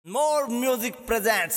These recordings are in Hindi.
More Music presents.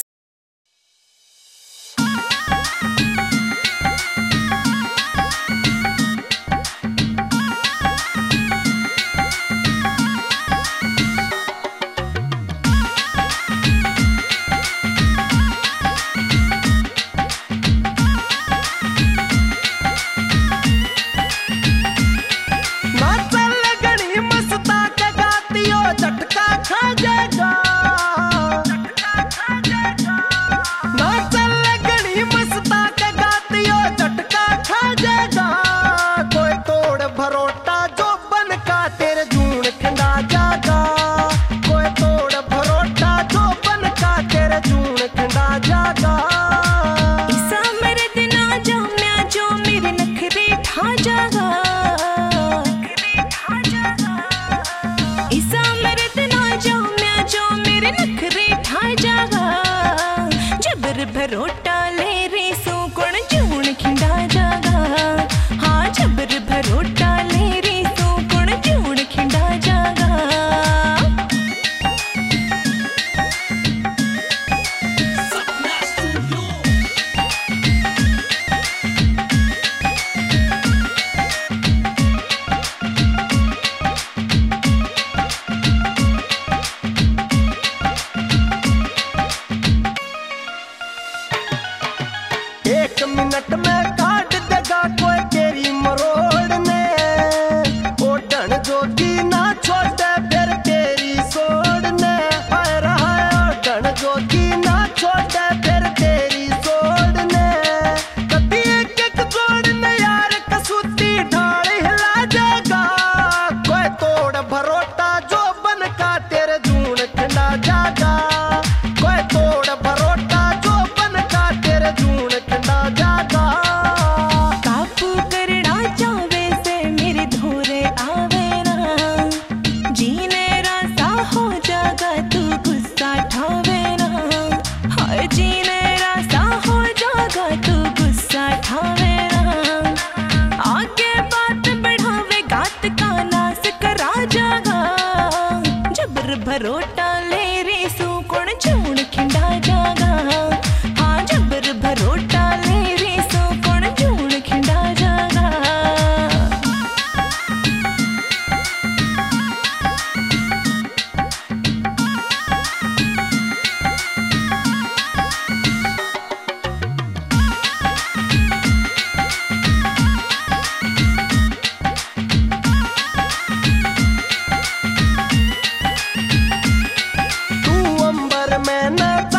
भरोटा ले रे सुकुण जूण खिंडा जागा। हाँ जबर भरोटा ले रे सुकुण जूण खिंडा जागा। एक मिनट में काट देगा कोई तेरी मरोड़ ने, ओढ़न जोगी ना छोड़े फिर तेरी सोड़ने। हाय रहा ओढ़न जोगी ना छोड़े फिर तेरी सोड़ने। कभी एक एक जोड़ने यार कसूती ढाल हिला जाएगा। कोई तोड़ भरोटा जो बन का तेरे जून खिंडा जागा। कोई तोड़ भरोटा जो बन का तेरे जून खिंडा जागा। काबू करना चावे से मेरे धोरे आवे ना, जीने रासा हो जागा तू गुस्सा ठावे ना। हाय जीने रासा हो जागा तू गुस्सा ठावे ना। आगे बात बढ़ावे गात का नास करा जागा। जबर भरोटा ले रे सुकुण जूण खिंडा जागा। हाँ जबर भरोटा ले रे सुकुण जूण खिंडा जागा। तू अंबर में न